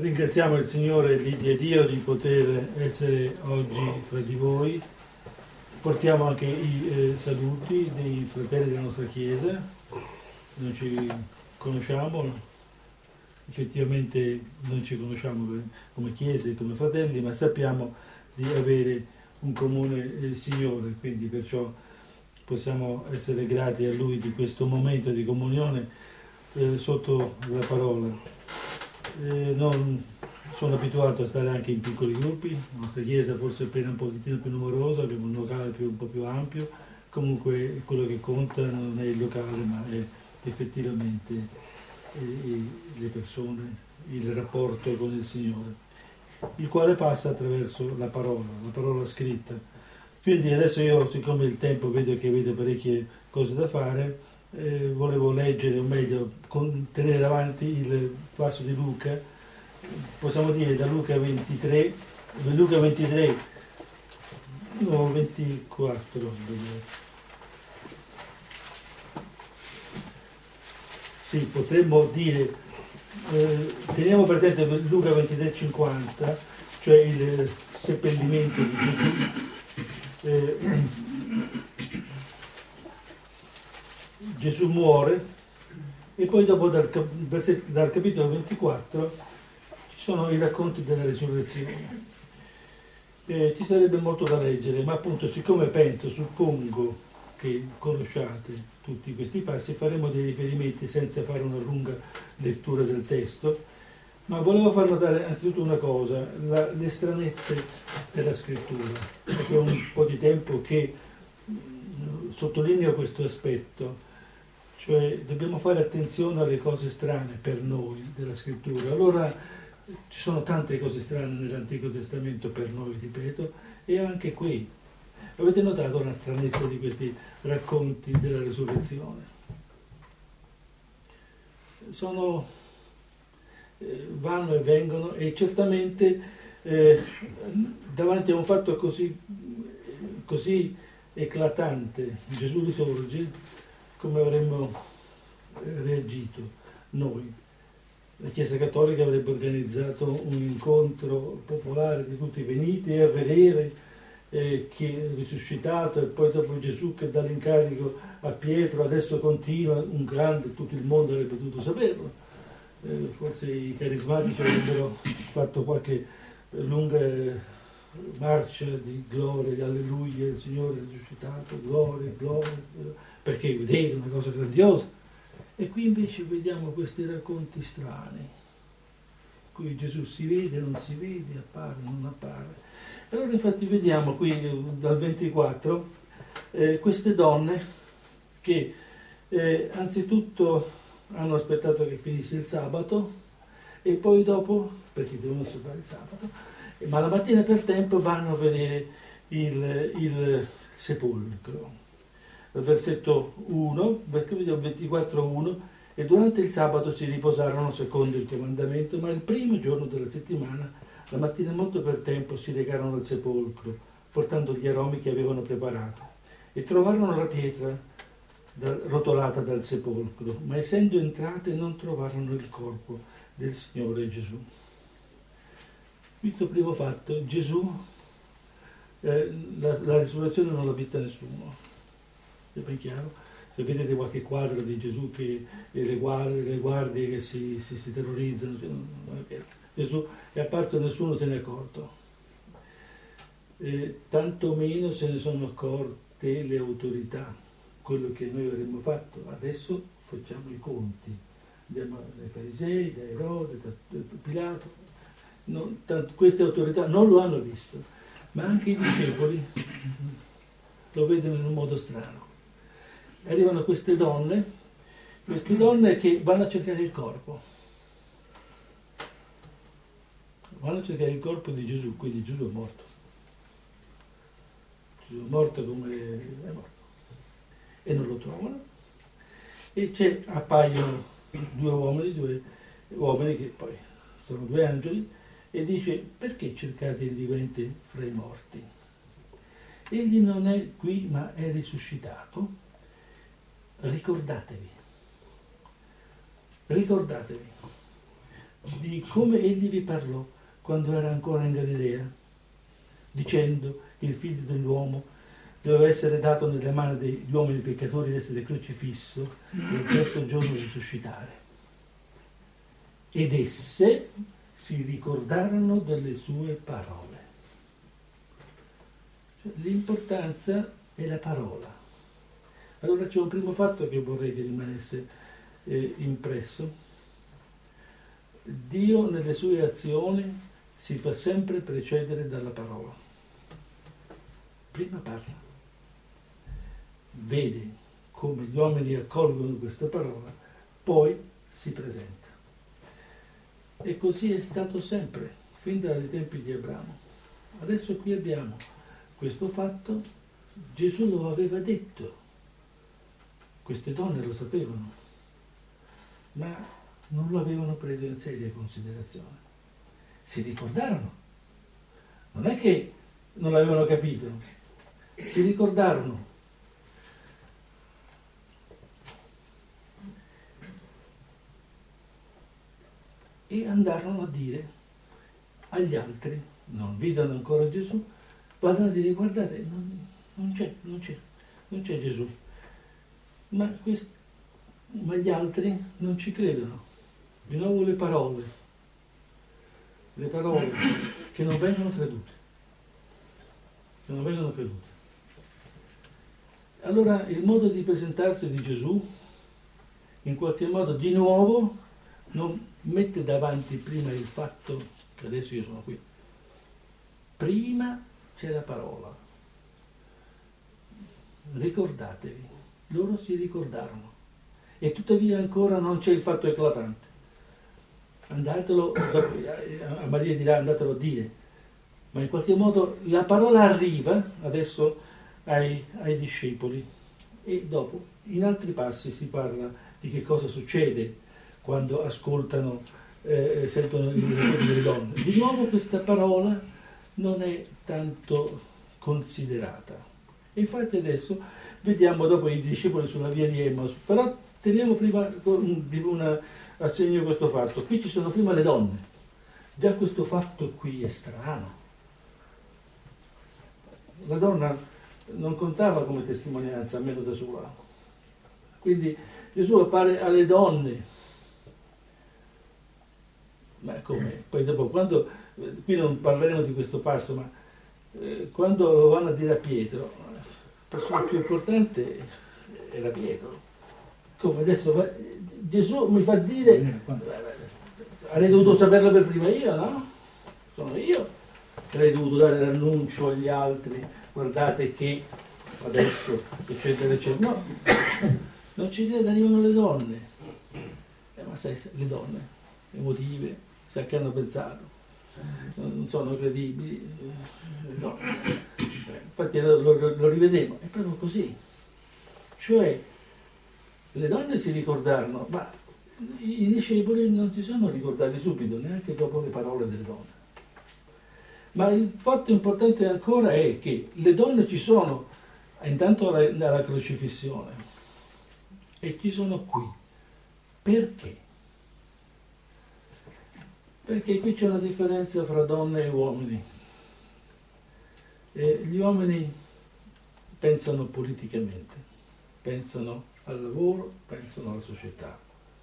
Ringraziamo il Signore di Dio di poter essere oggi fra di voi. Portiamo anche i saluti dei fratelli della nostra Chiesa. Non ci conosciamo, effettivamente non ci conosciamo come Chiesa e come fratelli, ma sappiamo di avere un comune Signore, quindi perciò possiamo essere grati a Lui di questo momento di comunione sotto la parola. Non sono abituato a stare anche in piccoli gruppi, la nostra chiesa forse è appena un pochettino più numerosa, abbiamo un locale un po' più ampio, comunque quello che conta non è il locale ma è effettivamente le persone, il rapporto con il Signore, il quale passa attraverso la parola scritta. Quindi adesso io, siccome il tempo vedo che avete parecchie cose da fare, volevo leggere, o meglio, tenere davanti il passo di Luca, possiamo dire da Luca 23, no 24, sì, potremmo dire, teniamo presente Luca 23,50, cioè il seppellimento di Gesù. Gesù muore e poi dopo dal capitolo 24 ci sono i racconti della risurrezione. Ci sarebbe molto da leggere, ma appunto siccome suppongo che conosciate tutti questi passi, faremo dei riferimenti senza fare una lunga lettura del testo, ma volevo far notare anzitutto una cosa, le stranezze della scrittura. È un po' di tempo che sottolineo questo aspetto. Cioè dobbiamo fare attenzione alle cose strane per noi della scrittura. Allora ci sono tante cose strane nell'Antico Testamento per noi, ripeto, e anche qui. Avete notato la stranezza di questi racconti della risurrezione? Vanno e vengono e certamente davanti a un fatto così eclatante, Gesù risorge, come avremmo reagito noi. La Chiesa Cattolica avrebbe organizzato un incontro popolare di tutti veniti a vedere che è risuscitato, e poi dopo Gesù che dà l'incarico a Pietro, adesso continua un grande, tutto il mondo avrebbe dovuto saperlo. Forse i carismatici avrebbero fatto qualche lunga marcia di gloria, alleluia, il Signore è risuscitato, gloria, gloria, perché vedete una cosa grandiosa. E qui invece vediamo questi racconti strani, in cui Gesù si vede, non si vede, appare, non appare. Allora infatti vediamo qui dal 24 queste donne che anzitutto hanno aspettato che finisse il sabato e poi dopo, perché devono osservare il sabato, ma la mattina per tempo vanno a vedere il sepolcro. Dal versetto 1, vediamo 24:1, e durante il sabato si riposarono secondo il comandamento, ma il primo giorno della settimana, la mattina molto per tempo, si recarono al sepolcro, portando gli aromi che avevano preparato, e trovarono la pietra rotolata dal sepolcro, ma essendo entrate non trovarono il corpo del Signore Gesù. Questo primo fatto, Gesù, la risurrezione non l'ha vista nessuno. È ben chiaro? Se vedete qualche quadro di Gesù che le guardie che si terrorizzano, non è vero. Gesù è apparso e nessuno se ne è accorto. Tanto meno se ne sono accorte le autorità, quello che noi avremmo fatto. Adesso facciamo i conti. Andiamo dai farisei, da Erode, da Pilato. Queste autorità non lo hanno visto, ma anche i discepoli lo vedono in un modo strano. Arrivano queste donne che vanno a cercare il corpo. Vanno a cercare il corpo di Gesù, quindi Gesù è morto. Gesù è morto come è morto. E non lo trovano. E appaiono due uomini che poi sono due angeli, e dice: perché cercate il vivente fra i morti? Egli non è qui, ma è risuscitato. Ricordatevi. di come egli vi parlò quando era ancora in Galilea, dicendo che il figlio dell'uomo doveva essere dato nelle mani degli uomini peccatori ed essere crocifisso e il terzo giorno risuscitare. Ed esse si ricordarono delle sue parole. Cioè, l'importanza è la parola. Allora c'è un primo fatto che vorrei che rimanesse impresso. Dio nelle sue azioni si fa sempre precedere dalla parola. Prima parla, vede come gli uomini accolgono questa parola, poi si presenta. E così è stato sempre, fin dai tempi di Abramo. Adesso qui abbiamo questo fatto, Gesù lo aveva detto, queste donne lo sapevano, ma non lo avevano preso in seria considerazione. Si ricordarono, non è che non l'avevano capito, si ricordarono. E andarono a dire agli altri, non vidano ancora Gesù, vadano a dire: guardate, non c'è Gesù. Ma gli altri non ci credono. Di nuovo le parole che non vengono credute. Allora il modo di presentarsi di Gesù, in qualche modo, di nuovo, non mette davanti prima il fatto che adesso io sono qui. Prima c'è la parola. Ricordatevi, loro si ricordarono. E tuttavia ancora non c'è il fatto eclatante. Andatelo, a Maria dirà, andatelo a dire. Ma in qualche modo la parola arriva adesso ai discepoli. E dopo, in altri passi, si parla di che cosa succede quando ascoltano, sentono i ricordi delle donne. Di nuovo questa parola non è tanto considerata. E infatti adesso vediamo dopo i discepoli sulla via di Emmaus, però teniamo prima a segno questo fatto. Qui ci sono prima le donne. Già questo fatto qui è strano. La donna non contava come testimonianza, almeno da sola. Quindi Gesù appare alle donne. Ma come? Poi dopo, quando, qui non parleremo di questo passo, ma quando lo vanno a dire a Pietro, la persona più importante era Pietro. Come adesso Gesù mi fa dire, avrei dovuto saperlo per prima io, no? Sono io che avrei dovuto dare l'annuncio agli altri, guardate che adesso, eccetera, eccetera. No, non ci crede, arrivano le donne. Ma sai, le donne, emotive, sai che hanno pensato, non sono credibili. No. Infatti lo rivedremo, è proprio così. Cioè, le donne si ricordarono, ma i discepoli non si sono ricordati subito, neanche dopo le parole delle donne. Ma il fatto importante ancora è che le donne ci sono, intanto alla crocifissione, e ci sono qui. Perché? Perché qui c'è una differenza fra donne e uomini. Gli uomini pensano politicamente, pensano al lavoro, pensano alla società.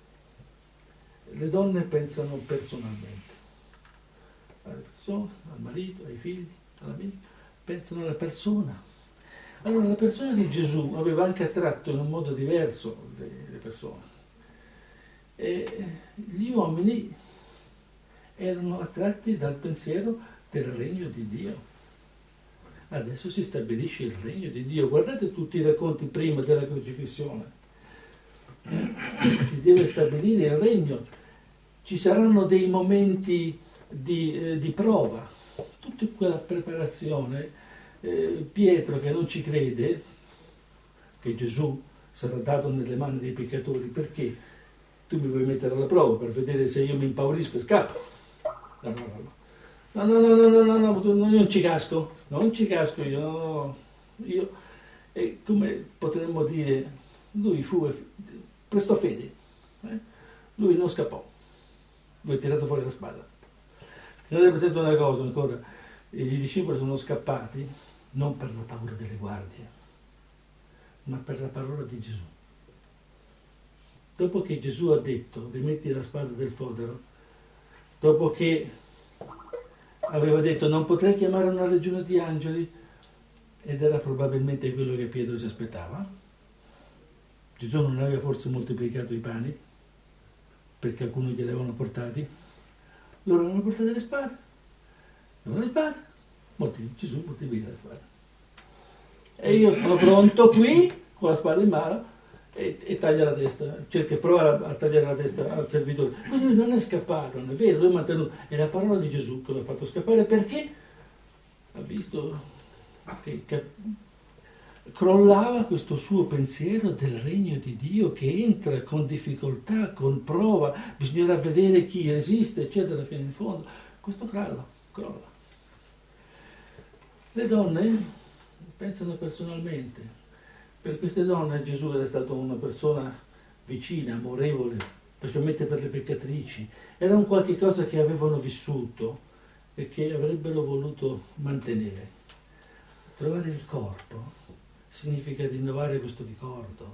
Le donne pensano personalmente, alle persone, al marito, ai figli, all'amico, pensano alla persona. Allora la persona di Gesù aveva anche attratto in un modo diverso le persone. E gli uomini erano attratti dal pensiero del regno di Dio. Adesso si stabilisce il regno di Dio. Guardate tutti i racconti prima della crocifissione. Si deve stabilire il regno. Ci saranno dei momenti di prova. Tutta quella preparazione. Pietro che non ci crede che Gesù sarà dato nelle mani dei peccatori, perché tu mi vuoi mettere alla prova per vedere se io mi impaurisco e scappo. No, non ci casco io, no. Io, e come potremmo dire, lui prestò fede, lui non scappò, lui ha tirato fuori la spada. Tenete presente una cosa ancora, i discepoli sono scappati non per la paura delle guardie, ma per la parola di Gesù. Dopo che Gesù ha detto rimetti la spada del fodero, dopo che aveva detto non potrei chiamare una legione di angeli, ed era probabilmente quello che Pietro si aspettava, Gesù non aveva forse moltiplicato i pani perché alcuni glieli avevano portati, loro avevano portato le spade, Gesù moltiplica le spade. E io sono pronto qui con la spada in mano e taglia la testa, cerca di provare a tagliare la testa al servitore. Quindi lui non è scappato, non è vero, lui è mantenuto. È la parola di Gesù che l'ha fatto scappare perché ha visto che crollava questo suo pensiero del regno di Dio che entra con difficoltà, con prova, bisognerà vedere chi resiste, eccetera, fino in fondo. Questo crolla. Le donne pensano personalmente. Per queste donne Gesù era stato una persona vicina, amorevole, specialmente per le peccatrici. Era un qualche cosa che avevano vissuto e che avrebbero voluto mantenere. Trovare il corpo significa rinnovare questo ricordo.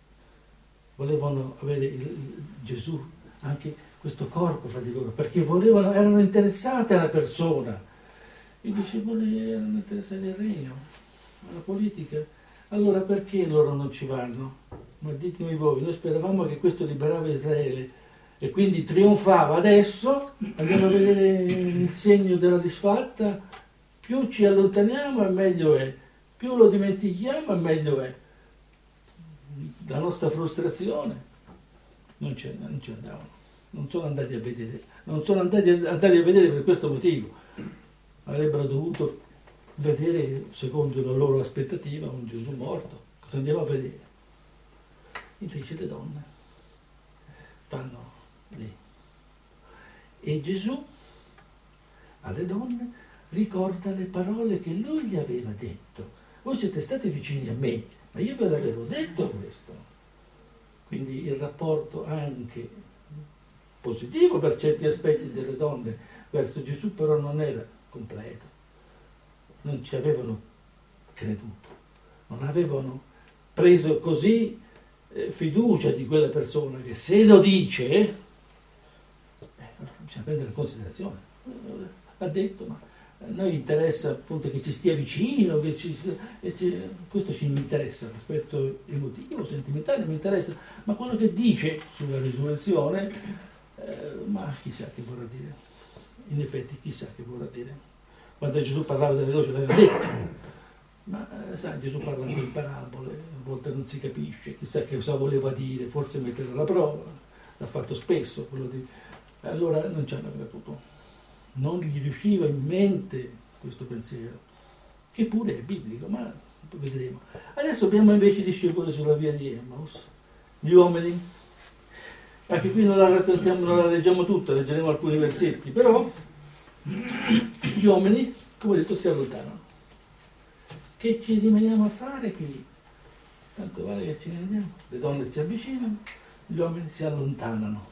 Volevano avere Gesù, anche questo corpo fra di loro, perché erano interessate alla persona. I discepoli erano interessati al regno, alla politica. Allora perché loro non ci vanno? Ma ditemi voi, noi speravamo che questo liberava Israele e quindi trionfava. Adesso andiamo a vedere il segno della disfatta, più ci allontaniamo e meglio è, più lo dimentichiamo e meglio è. La nostra frustrazione non ci andavano, non sono andati a vedere, non sono andati a vedere per questo motivo. Avrebbero dovuto vedere, secondo la loro aspettativa, un Gesù morto. Cosa andiamo a vedere? Invece le donne vanno lì. E Gesù alle donne ricorda le parole che lui gli aveva detto. Voi siete stati vicini a me, ma io ve l'avevo detto questo. Quindi il rapporto anche positivo per certi aspetti delle donne verso Gesù però non era completo. Non ci avevano creduto, non avevano preso così fiducia di quella persona che se lo dice, bisogna prendere in considerazione. Ha detto, ma a noi interessa appunto che ci stia vicino, questo ci interessa, l'aspetto emotivo, sentimentale mi interessa, ma quello che dice sulla risurrezione, ma chissà che vorrà dire. In effetti chissà che vorrà dire. Quando Gesù parlava delle luci l'aveva detto, ma sai, Gesù parla anche in parabole, a volte non si capisce, chissà che cosa voleva dire, forse mettere alla prova, l'ha fatto spesso quello di... Allora non ci hanno creduto, non gli riusciva in mente questo pensiero, che pure è biblico, ma vedremo. Adesso abbiamo invece i discepoli sulla via di Emmaus, gli uomini, anche qui non la raccontiamo, non la leggiamo tutta, leggeremo alcuni versetti, però gli uomini, come ho detto, si allontanano. Che ci rimaniamo a fare qui? Tanto vale che ci ne andiamo. Le donne si avvicinano, gli uomini si allontanano.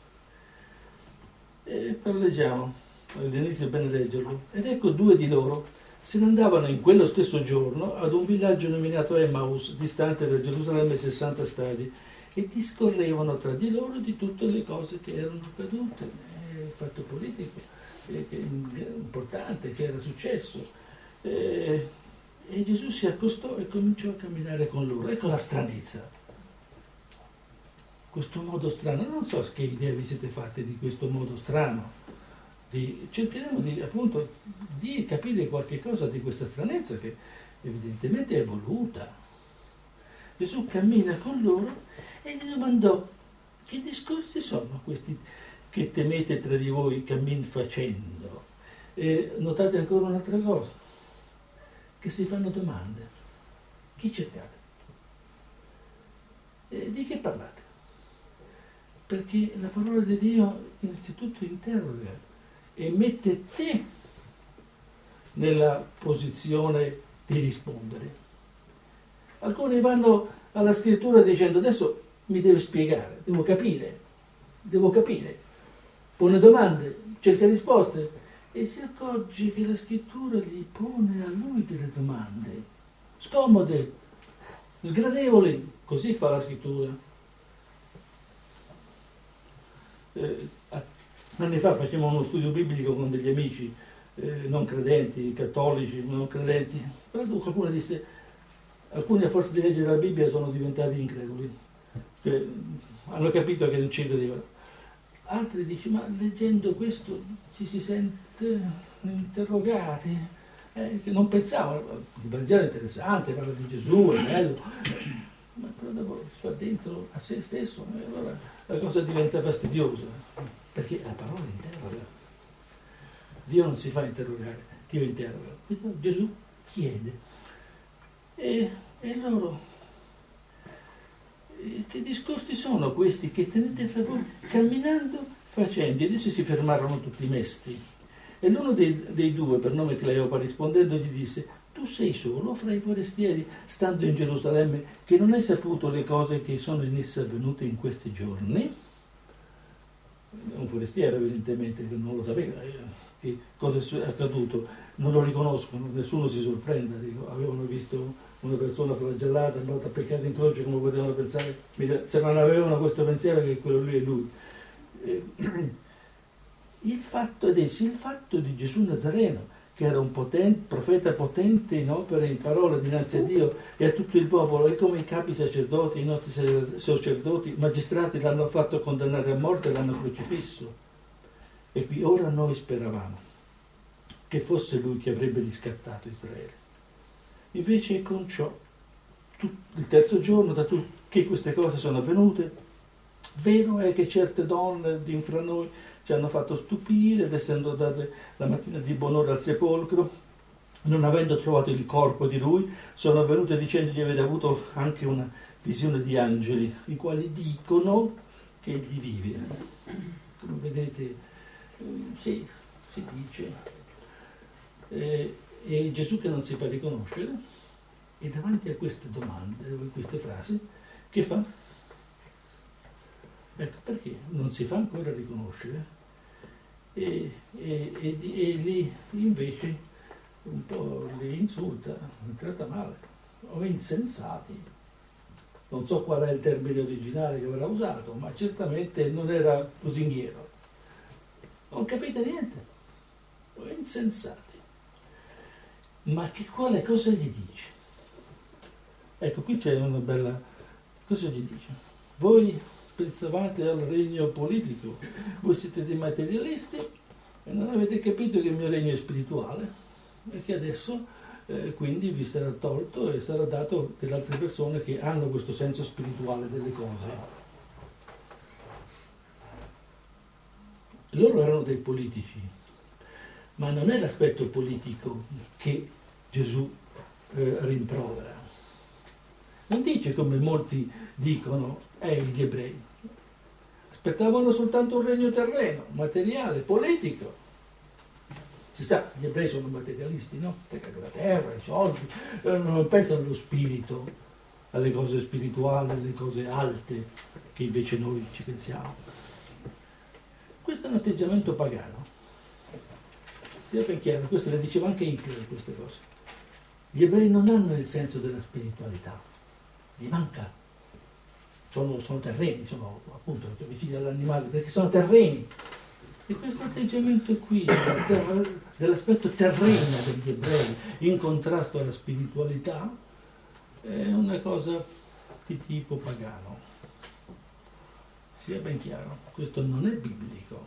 E però leggiamo, all'inizio è bene leggerlo. Ed ecco due di loro se ne andavano in quello stesso giorno ad un villaggio nominato Emmaus, distante da Gerusalemme 60 stadi, e discorrevano tra di loro di tutte le cose che erano accadute, il fatto politico che importante che era successo. E Gesù si accostò e cominciò a camminare con loro. Ecco la stranezza, questo modo strano. Non so che idea vi siete fatte di questo modo strano. Cercheremo di capire qualche cosa di questa stranezza che evidentemente è voluta. Gesù cammina con loro e gli domandò: che discorsi sono questi che temete tra di voi cammin facendo? E notate ancora un'altra cosa, che si fanno domande. Chi cercate? Di che parlate? Perché la parola di Dio innanzitutto interroga e mette te nella posizione di rispondere. Alcuni vanno alla scrittura dicendo: adesso mi deve spiegare, devo capire. pone domande, cerca risposte e si accorge che la scrittura gli pone a lui delle domande scomode, sgradevoli. Così fa la scrittura. Anni fa facevamo uno studio biblico con degli amici non credenti, cattolici, non credenti, però qualcuno disse, alcuni a forza di leggere la Bibbia sono diventati increduli, hanno capito che non ci credevano. Altri dicono, ma leggendo questo ci si sente interrogati, che non pensavano, il Vangelo è interessante, parla di Gesù, è bello, ma però dopo si fa dentro a se stesso e allora la cosa diventa fastidiosa, perché la parola interroga. Dio non si fa interrogare, Dio interroga. Quindi Gesù chiede. E loro, che discorsi sono questi che tenete fra voi camminando, facendo? Ed essi si fermarono tutti mesti. E l'uno dei due, per nome Cleopa, rispondendo gli disse, tu sei solo fra i forestieri, stando in Gerusalemme, che non hai saputo le cose che sono in essa avvenute in questi giorni? Un forestiero evidentemente che non lo sapeva che cosa è accaduto, non lo riconoscono, nessuno si sorprende, dico, avevano visto una persona flagellata, andata a peccare in croce, come potevano pensare, se non avevano questo pensiero che quello lì è lui. Il fatto di Gesù Nazareno, che era un profeta potente in opera e in parola dinanzi a Dio e a tutto il popolo, e come i capi sacerdoti, i nostri sacerdoti, magistrati l'hanno fatto condannare a morte e l'hanno crocifisso. E qui ora noi speravamo che fosse lui che avrebbe riscattato Israele. Invece con ciò, il terzo giorno, da che queste cose sono avvenute, vero è che certe donne di fra noi ci hanno fatto stupire ed essendo andate la mattina di buon'ora al sepolcro, non avendo trovato il corpo di lui, sono venute dicendo di aver avuto anche una visione di angeli, i quali dicono che egli vive. Come vedete, sì, si dice. E Gesù che non si fa riconoscere, e davanti a queste domande, a queste frasi, che fa? Ecco perché non si fa ancora riconoscere e lì invece un po' li insulta, li tratta male, o insensati. Non so qual è il termine originale che avrà usato, ma certamente non era lusinghiero. Non capite niente, o insensati. Ma cosa gli dice? Ecco, qui c'è una bella... Cosa gli dice? Voi pensavate al regno politico, voi siete dei materialisti e non avete capito che il mio regno è spirituale e che adesso quindi vi sarà tolto e sarà dato delle altre persone che hanno questo senso spirituale delle cose. Loro erano dei politici, ma non è l'aspetto politico che Gesù rimprovera. Non dice come molti dicono, gli ebrei. Aspettavano soltanto un regno terreno, materiale, politico. Si sa, gli ebrei sono materialisti, no? Perché la terra, i soldi, non pensano allo spirito, alle cose spirituali, alle cose alte, che invece noi ci pensiamo. Questo è un atteggiamento pagano. Stia ben chiaro, questo le diceva anche Hitler, queste cose. Gli ebrei non hanno il senso della spiritualità, gli manca. Sono terreni, sono appunto vicini all'animale, perché sono terreni. E questo atteggiamento qui, dell'aspetto terreno degli ebrei, in contrasto alla spiritualità, è una cosa di tipo pagano. Sia ben chiaro, questo non è biblico.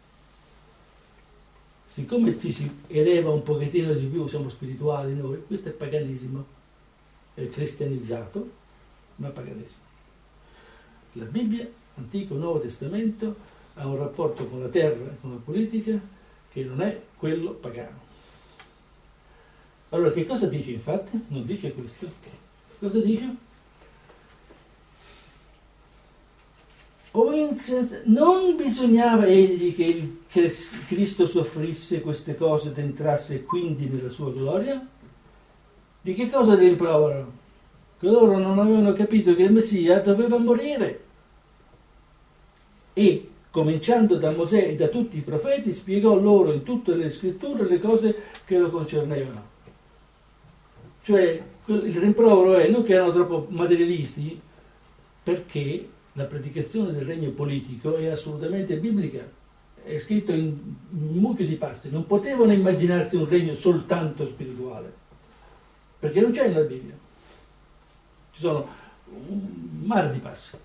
Siccome ci si eleva un pochettino di più, siamo spirituali noi, questo è paganesimo, è cristianizzato, ma paganesimo. La Bibbia, Antico e Nuovo Testamento, ha un rapporto con la terra e con la politica che non è quello pagano. Allora che cosa dice infatti? Non dice questo. Cosa dice? Non bisognava egli che Cristo soffrisse queste cose ed entrasse quindi nella sua gloria? Di che cosa li rimproverano? Che loro non avevano capito che il Messia doveva morire e cominciando da Mosè e da tutti i profeti, spiegò loro in tutte le scritture le cose che lo concernevano. Cioè, il rimprovero è non che erano troppo materialisti, perché la predicazione del regno politico è assolutamente biblica, è scritto in un mucchio di passi, non potevano immaginarsi un regno soltanto spirituale, perché non c'è nella Bibbia, ci sono un mare di passi.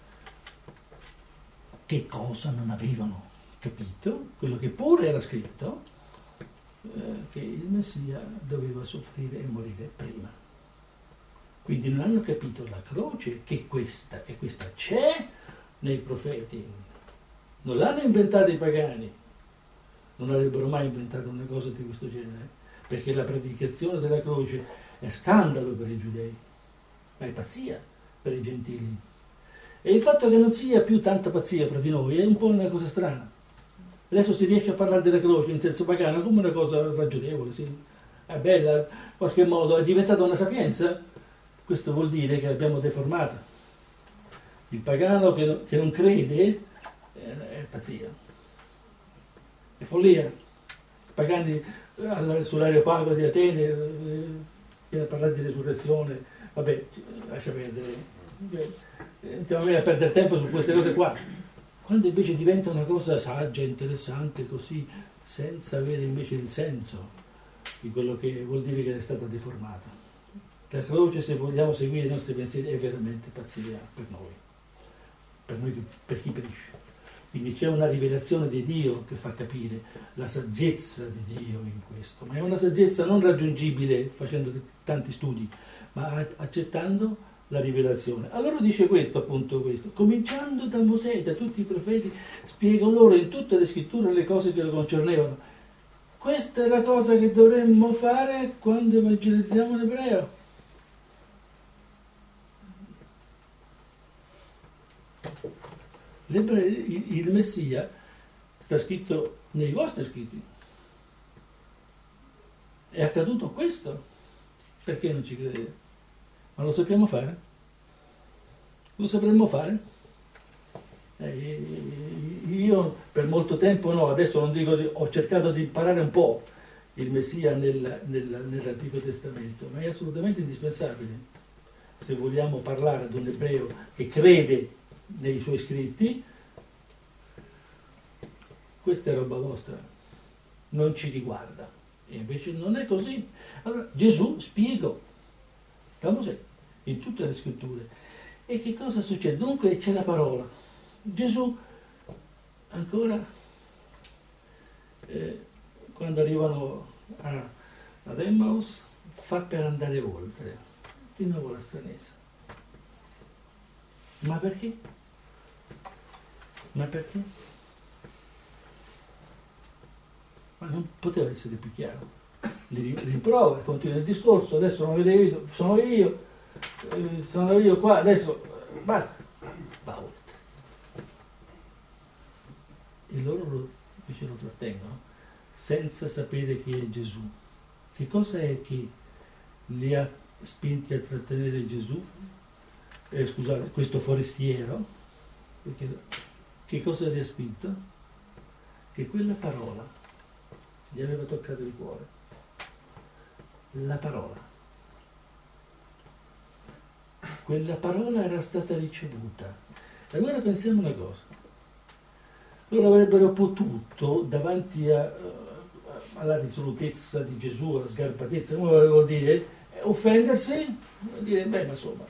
Che cosa non avevano capito? Quello che pure era scritto, che il Messia doveva soffrire e morire prima. Quindi non hanno capito la croce, che questa c'è nei profeti. Non l'hanno inventata i pagani, non avrebbero mai inventato una cosa di questo genere, perché la predicazione della croce è scandalo per i giudei, ma è pazzia per i gentili. E il fatto che non sia più tanta pazzia fra di noi è un po' una cosa strana. Adesso si riesce a parlare della croce in senso pagano come una cosa ragionevole, sì. È bella, in qualche modo è diventata una sapienza. Questo vuol dire che l'abbiamo deformata. Il pagano che non crede è pazzia, è follia. I pagani sull'Areopago di Atene viene a parlare di resurrezione, vabbè, lascia perdere, andiamo a perdere tempo su queste cose qua, quando invece diventa una cosa saggia, interessante, così, senza avere invece il senso di quello che vuol dire che è stata deformata. La croce, se vogliamo seguire i nostri pensieri, è veramente pazzia per noi, per chi perisce. Quindi c'è una rivelazione di Dio che fa capire la saggezza di Dio in questo, ma è una saggezza non raggiungibile facendo tanti studi, ma accettando la rivelazione. Allora dice questo, appunto questo, cominciando da Mosè e da tutti i profeti, spiegò loro in tutte le scritture le cose che lo concernevano. Questa è la cosa che dovremmo fare quando evangelizziamo l'ebreo. Il Messia sta scritto nei vostri scritti. È accaduto questo. Perché non ci credete? Ma lo sappiamo fare? Lo sapremmo fare? Io per molto tempo no, adesso non dico, ho cercato di imparare un po' il Messia nell'Antico Testamento, ma è assolutamente indispensabile se vogliamo parlare ad un ebreo che crede nei suoi scritti. Questa è roba vostra, non ci riguarda. E invece non è così. Allora Gesù spiegò da Mosè in tutte le scritture. E che cosa succede? Dunque c'è la parola. Gesù ancora quando arrivano ad Emmaus fa per andare oltre, di nuovo la stranezza. Ma perché? Ma perché? Ma non poteva essere più chiaro. Li riprova, continua il discorso, adesso non vedevo, sono io qua, adesso basta, va oltre. E loro invece lo trattengono senza sapere chi è Gesù. Che cosa è che li ha spinti a trattenere Gesù? Scusate, questo forestiero, perché che cosa gli ha spinto? Che quella parola gli aveva toccato il cuore. La parola. Quella parola era stata ricevuta. E allora pensiamo una cosa. Loro avrebbero potuto, davanti alla risolutezza di Gesù, alla sgarbatezza, come vuol dire, offendersi, vuol dire, beh, ma insomma,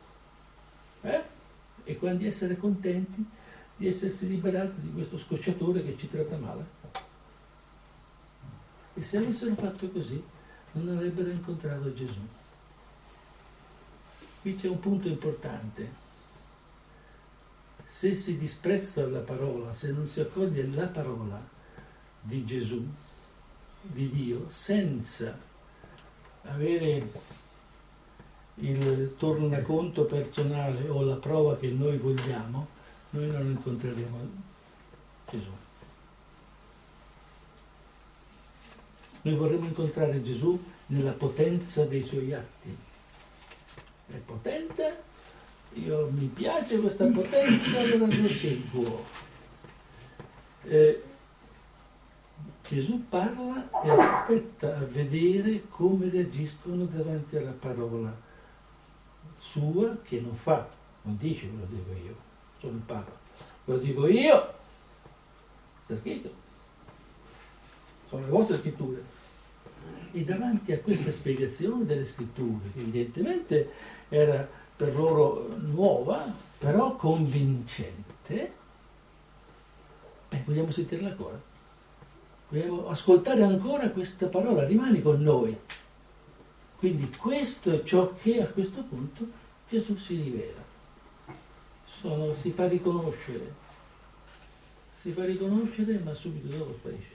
e quindi essere contenti di essersi liberati di questo scocciatore che ci tratta male. E se avessero fatto così, non avrebbero incontrato Gesù. Qui c'è un punto importante. Se si disprezza la parola, se non si accoglie la parola di Gesù, di Dio, senza avere il tornaconto personale o la prova che noi vogliamo, noi non incontreremo Gesù. Noi vorremmo incontrare Gesù nella potenza dei suoi atti. È potente? Mi piace questa potenza, allora lo seguo. Gesù parla e aspetta a vedere come reagiscono davanti alla parola sua, che non dice ve lo dico io, sono il Papa, ve lo dico io, sta scritto, sono le vostre scritture. E davanti a questa spiegazione delle scritture, che evidentemente era per loro nuova, però convincente, vogliamo sentirla ancora. Vogliamo ascoltare ancora questa parola, rimani con noi. Quindi questo è ciò che a questo punto Gesù si rivela. Si fa riconoscere, ma subito dopo sparisce.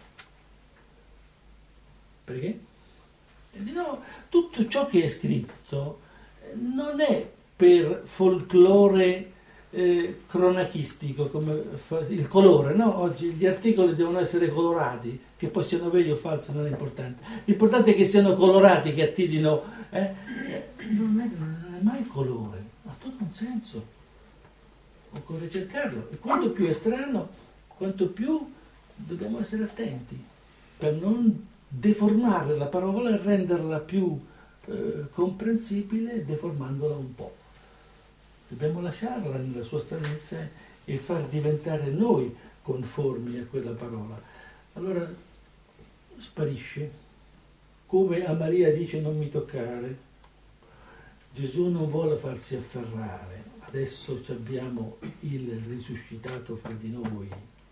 Perché? No, tutto ciò che è scritto non è per folklore cronachistico, come il colore, no? Oggi gli articoli devono essere colorati, che poi siano veri o falsi non è importante. L'importante è che siano colorati, che attirino. Non è mai colore, ha tutto un senso. Occorre cercarlo. E quanto più è strano, quanto più dobbiamo essere attenti per non deformare la parola e renderla più comprensibile, deformandola un po'. Dobbiamo lasciarla nella sua stranezza e far diventare noi conformi a quella parola. Allora sparisce. Come a Maria dice non mi toccare, Gesù non vuole farsi afferrare. Adesso abbiamo il risuscitato fra di noi.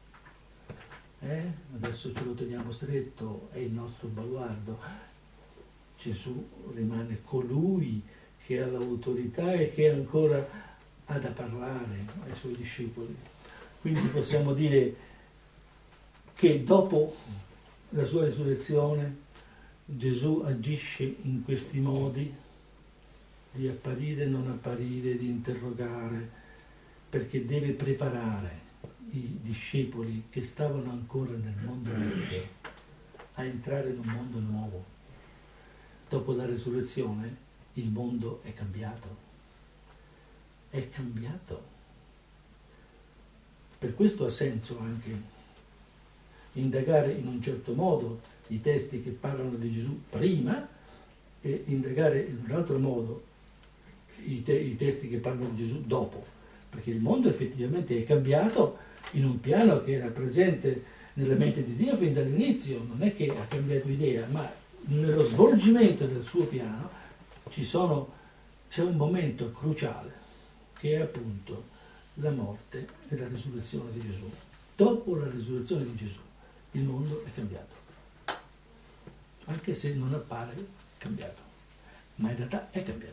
Adesso ce lo teniamo stretto, è il nostro baluardo. Gesù rimane colui che ha l'autorità e che ancora ha da parlare ai suoi discepoli. Quindi possiamo dire che dopo la sua risurrezione Gesù agisce in questi modi di apparire, non apparire, di interrogare, perché deve preparare i discepoli che stavano ancora nel mondo vecchio a entrare in un mondo nuovo. Dopo la risurrezione il mondo è cambiato. È cambiato. Per questo ha senso anche indagare in un certo modo i testi che parlano di Gesù prima e indagare in un altro modo i testi che parlano di Gesù dopo, perché il mondo effettivamente è cambiato in un piano che era presente nella mente di Dio fin dall'inizio, non è che ha cambiato idea, ma nello svolgimento del suo piano c'è un momento cruciale che è appunto la morte e la risurrezione di Gesù. Dopo la risurrezione di Gesù il mondo è cambiato, anche se non appare cambiato, ma in realtà è cambiato.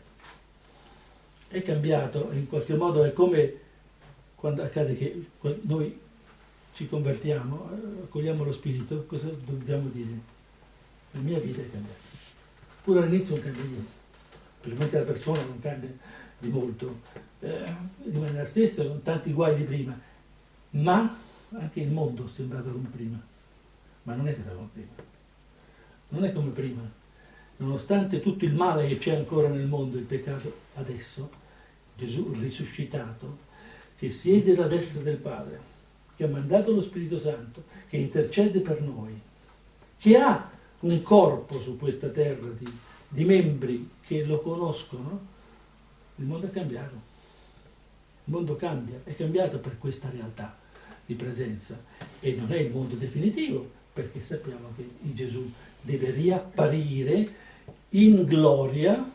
È cambiato, in qualche modo è come quando accade che noi ci convertiamo, accogliamo lo Spirito, cosa dobbiamo dire? La mia vita è cambiata. Pure all'inizio non cambia niente, specialmente la persona non cambia di molto, rimane la stessa con tanti guai di prima, ma anche il mondo è sembrato come prima, ma non è che era come prima, non è come prima. Nonostante tutto il male che c'è ancora nel mondo, il peccato, adesso Gesù risuscitato, che siede alla destra del Padre, che ha mandato lo Spirito Santo, che intercede per noi, che ha un corpo su questa terra di membri che lo conoscono, il mondo è cambiato. Il mondo cambia, è cambiato per questa realtà di presenza e non è il mondo definitivo, perché sappiamo che Gesù deve riapparire in gloria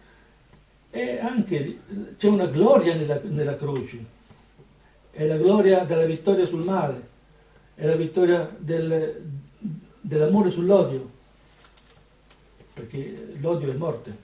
e anche c'è una gloria nella croce, è la gloria della vittoria sul male, è la vittoria dell'amore sull'odio, perché l'odio è morte,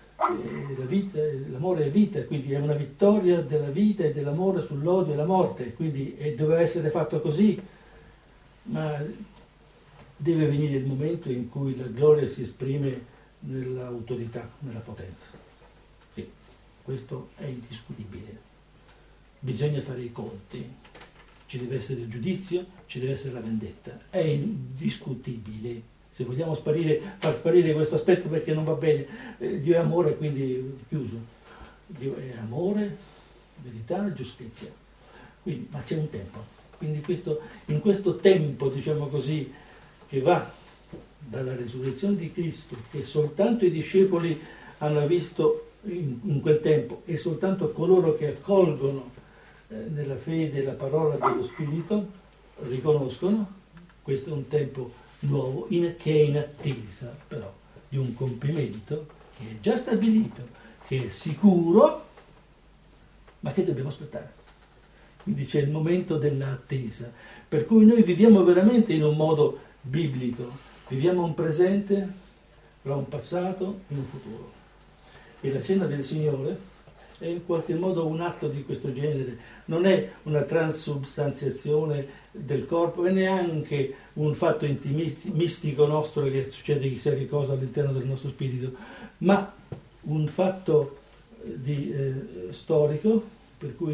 l'amore è vita, quindi è una vittoria della vita e dell'amore sull'odio e la morte, quindi doveva essere fatto così, ma deve venire il momento in cui la gloria si esprime nell'autorità, nella potenza. Sì, questo è indiscutibile. Bisogna fare i conti, ci deve essere il giudizio, ci deve essere la vendetta, è indiscutibile. Se vogliamo far sparire questo aspetto perché non va bene, Dio è amore, quindi chiuso. Dio è amore, verità, giustizia. Quindi, ma c'è un tempo. Quindi in questo tempo, diciamo così, che va dalla risurrezione di Cristo, che soltanto i discepoli hanno visto in quel tempo, e soltanto coloro che accolgono nella fede la parola dello Spirito riconoscono, questo è un tempo nuovo che è in attesa però di un compimento che è già stabilito, che è sicuro, ma che dobbiamo aspettare. Quindi c'è il momento dell'attesa, per cui noi viviamo veramente in un modo biblico, viviamo un presente, però un passato e un futuro. E la cena del Signore è in qualche modo un atto di questo genere, non è una transubstanziazione del corpo e neanche un fatto mistico nostro che succede chissà che cosa all'interno del nostro spirito, ma un fatto storico, per cui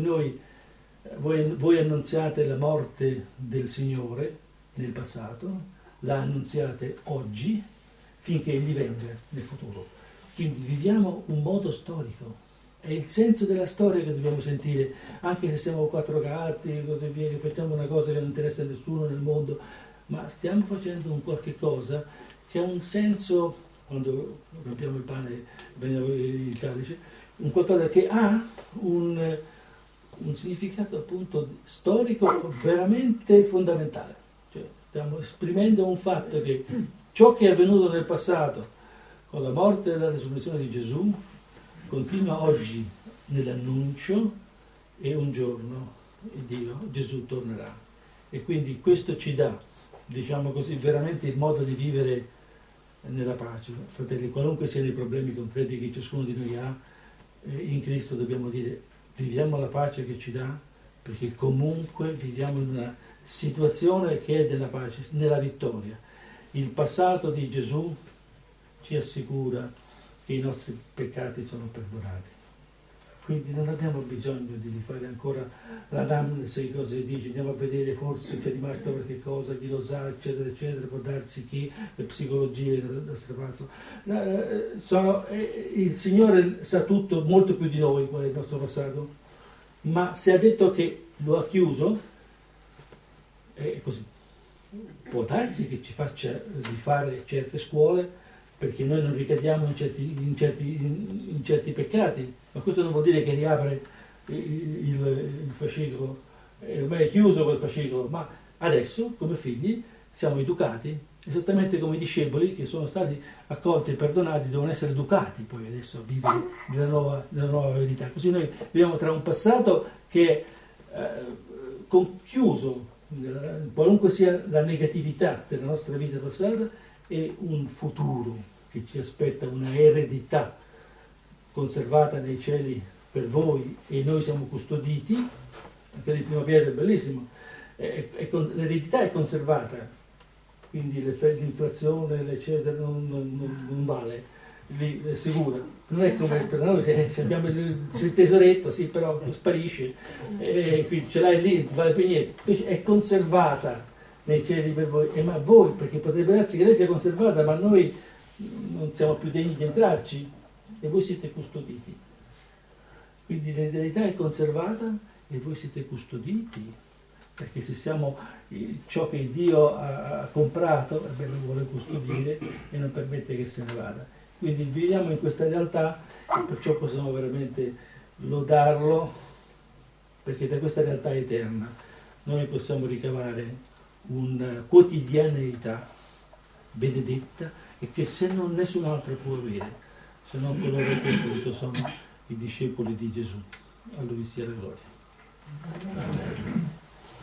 voi annunziate la morte del Signore nel passato, la annunziate oggi finché Egli venga nel futuro. Quindi viviamo un modo storico. È il senso della storia che dobbiamo sentire, anche se siamo quattro gatti e così via, che facciamo una cosa che non interessa a nessuno nel mondo, ma stiamo facendo un qualche cosa che ha un senso, quando rompiamo il pane e prendiamo il calice, un qualcosa che ha un significato appunto storico veramente fondamentale. Cioè, stiamo esprimendo un fatto che ciò che è avvenuto nel passato, con la morte e la risurrezione di Gesù, continua oggi nell'annuncio e un giorno Gesù tornerà. E quindi questo ci dà, diciamo così, veramente il modo di vivere nella pace. Fratelli, qualunque siano i problemi concreti che ciascuno di noi ha, in Cristo dobbiamo dire viviamo la pace che ci dà, perché comunque viviamo in una situazione che è della pace, nella vittoria. Il passato di Gesù ci assicura che i nostri peccati sono perdonati. Quindi non abbiamo bisogno di rifare ancora l'anamnesi, cosa dice, andiamo a vedere forse c'è rimasto qualche cosa, chi lo sa, eccetera, eccetera, può darsi chi, le psicologie, la strapazzo. Il Signore sa tutto, molto più di noi, qual è il nostro passato, ma se ha detto che lo ha chiuso, è così. Può darsi che ci faccia rifare certe scuole, perché noi non ricadiamo in certi peccati, ma questo non vuol dire che riapre il fascicolo, ormai è chiuso quel fascicolo, ma adesso come figli siamo educati, esattamente come i discepoli che sono stati accolti e perdonati devono essere educati poi adesso a vivere nella nuova verità. Così noi viviamo tra un passato che è conchiuso, qualunque sia la negatività della nostra vita passata, e un futuro che ci aspetta, una eredità conservata nei cieli per voi e noi siamo custoditi. Anche di Prima Pietro è bellissimo, l'eredità è conservata, quindi l'inflazione eccetera non vale, lì è sicura. Non è come per noi, se abbiamo il tesoretto, sì, però sparisce, quindi ce l'hai lì, non vale più niente, invece è conservata nei cieli per voi, ma voi, perché potrebbe darsi che lei sia conservata, ma noi non siamo più degni di entrarci e voi siete custoditi. Quindi l'eredità è conservata e voi siete custoditi, perché se siamo ciò che Dio ha comprato, lo vuole custodire e non permette che se ne vada. Quindi viviamo in questa realtà e perciò possiamo veramente lodarlo, perché da questa realtà eterna noi possiamo ricavare una quotidianità benedetta e che se non nessun altro può avere, se non coloro che appunto sono i discepoli di Gesù. A Lui sia la gloria.